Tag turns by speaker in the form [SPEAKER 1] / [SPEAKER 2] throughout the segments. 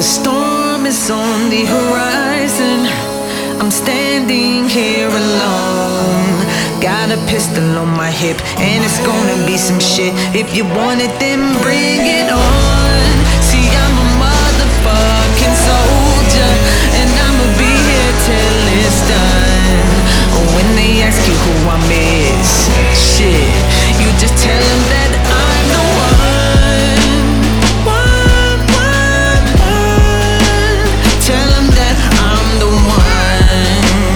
[SPEAKER 1] storm is on the horizon. I'm standing here alone. Got a pistol on my hip, and it's gonna be some shit. If you want it, then bring it on. See, I'm a motherfucking soldier, and I'ma be here till it's done. When they ask you who I miss, shit, you just tell them that I'm the one. Tell them that I'm the one.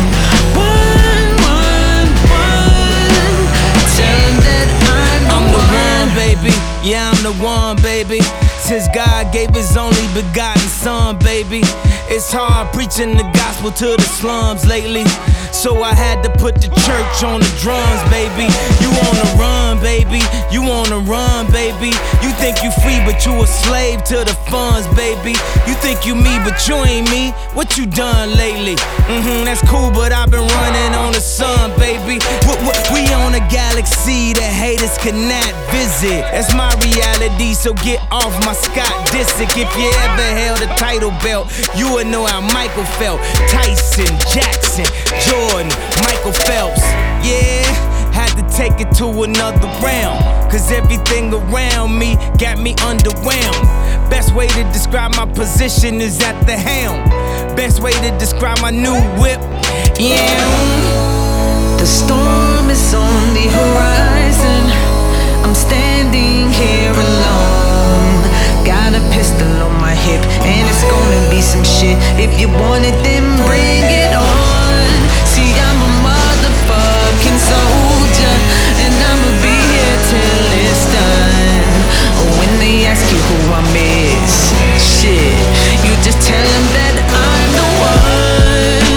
[SPEAKER 1] Tell them that I'm the one,
[SPEAKER 2] baby. Yeah, I'm the one, baby. Since God gave his only begotten son, baby. It's hard preaching the gospel to the slums lately, so I had to put the church on the drums, baby. You on the run, baby. You on the run, baby. You think you free, but you a slave to the funds, baby. You think you me, but you ain't me. What you done lately? That's cool, but I've been running on the sun, baby. We on a galaxy that haters cannot visit. That's my reality, so get off my Scott Disick. If you ever held a title belt, you would know how Michael felt. Tyson, Jackson, Jordan, Michael Phelps. Yeah, had to take it to another realm, cause everything around me got me underwhelmed. Best way to describe my position is at the helm. Best way to describe my new whip, yeah.
[SPEAKER 1] The storm is on the horizon. I'm standing here alone. Got a pistol on my hip, and it's gonna be some shit. If you want it, then bring it on. See, I'm a motherfucking soldier, and I'ma be here till it's done. When they ask you who I miss, shit, you just tell them that I'm the one.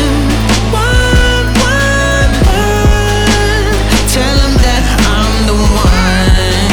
[SPEAKER 1] Tell them that I'm the one.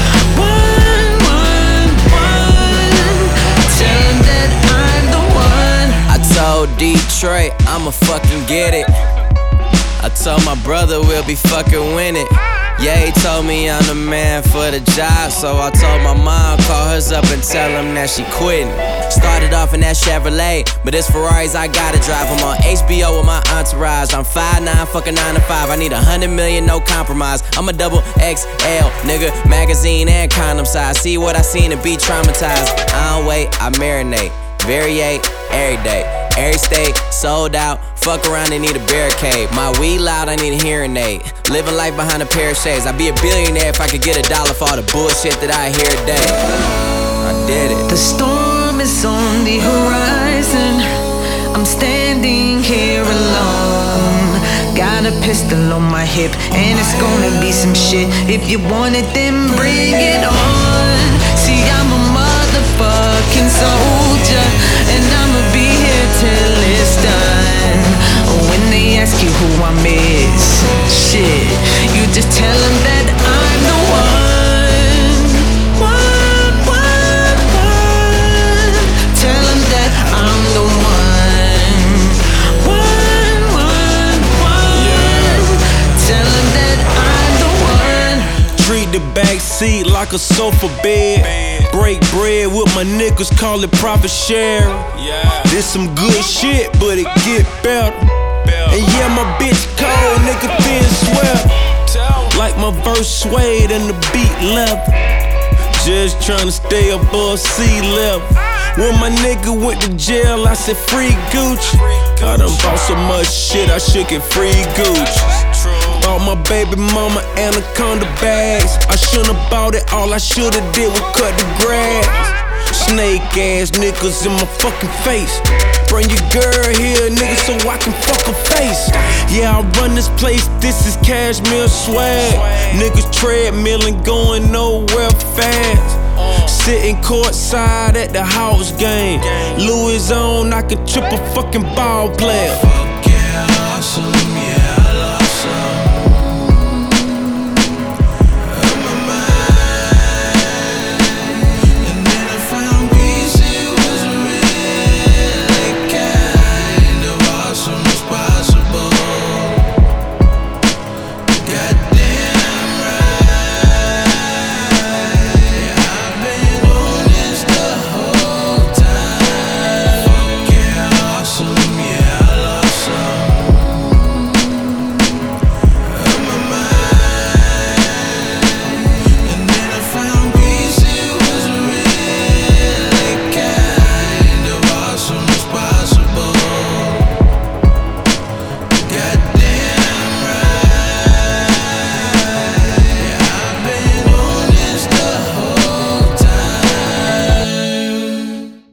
[SPEAKER 1] Tell them that I'm the one.
[SPEAKER 2] I told Detroit I'ma fucking get it. I told my brother we'll be fucking winning. Yeah, he told me I'm the man for the job, so I told my mom, call hers up and tell him that she quitting. Started off in that Chevrolet, but it's Ferraris I gotta drive. I'm on HBO with my entourage. I'm 5'9", fucking 9 to 5. I need 100 million, no compromise. I'm a double XL, nigga, magazine and condom size. See what I seen and be traumatized. I don't wait, I marinate, variate every day. Every state, sold out, fuck around and need a barricade. My weed loud, I need a hearing aid. Living life behind a pair of shades. I'd be a billionaire if I could get $1 for all the bullshit that I hear a day. I did it.
[SPEAKER 1] The storm is on the horizon. I'm standing here alone. Got a pistol on my hip, and it's gonna be some shit. If you want it, then bring it on. See, I'm a motherfucking soldier, and I'ma be here till it's done. When they ask you who I miss, shit, you just tell them that I'm the one. Tell them that I'm the one. Tell them that I'm the one.
[SPEAKER 3] Treat the back seat like a sofa bed. Break bread with my niggas, call it profit share. This some good shit, but it get better. And yeah, my bitch cold, nigga thin sweat. Like my verse swayed and the beat level. Just tryna stay above sea level. When my nigga went to jail, I said free Gucci. I done bought so much shit, I should get free Gucci. Bought my baby mama Anaconda bags. I shouldn't have bought it, all I should've did was cut the grass. Snake ass niggas in my fucking face. Bring your girl here, nigga, so I can fuck her face. Yeah, I run this place, this is cashmere swag. Niggas treadmilling, going nowhere fast. Sitting courtside at the house game. Louis on, I can trip a fucking ball player.
[SPEAKER 4] Fuck yeah, awesome, yeah.